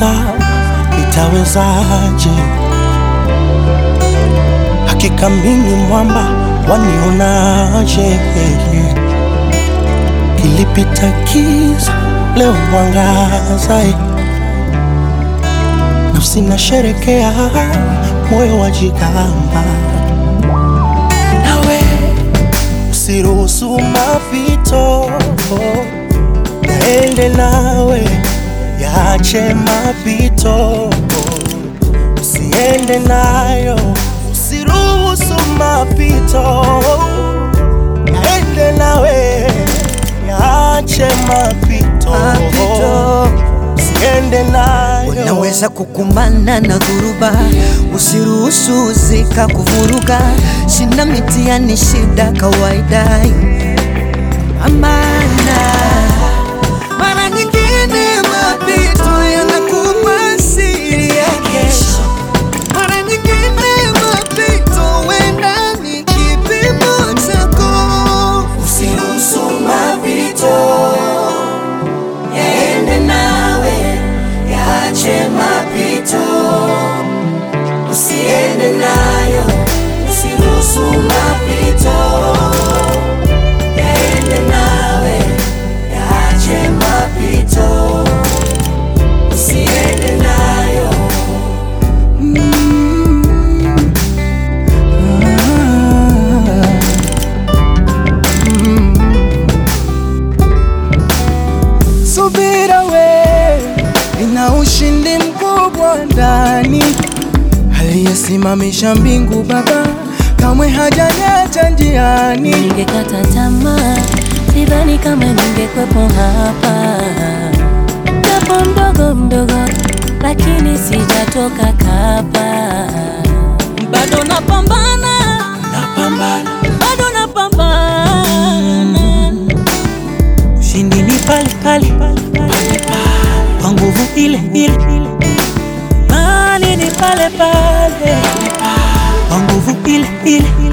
sasa nitawezaje? Hakika mimi mwamba, wanionaje? Kilipita kiza, leo mwangaza. Nafsi nasherekea, moyo wajigamba. Nawe usiruhusu mapito yaende nawe, yaache mapito usiende nayo. Usiruhusu mapito yaende nawe, yaache mapito usiende nayo. Unaweza kukumbana na dhuruba, usiruhusu zika kuvuruga. Sina mitihani, shida kawaida. Amana mara nyingine mapito yanakupa siri ya kesho. Mara nyingine mapito wenda ni kipimo chako. Usiruhusu mapito yaende nawe, yaache mapito usiende nayo. Usiruhusu mapito yaende nawe, yaache mapito usiende nayo. Subira we, ina ushindi mkubwa ndani. Aliyesimamisha mbingu Baba, kamwe hajaniacha njiani. Ningekata tamaa, sidhani kama ningekwepo hapa. Japo mdogo mdogo, lakini sijatoka kapa. Bado napambana, bado napambana. Ushindi ni pale pale, kwa nguvu ile ile. Mali ni pale pale, kwa nguvu ile ile.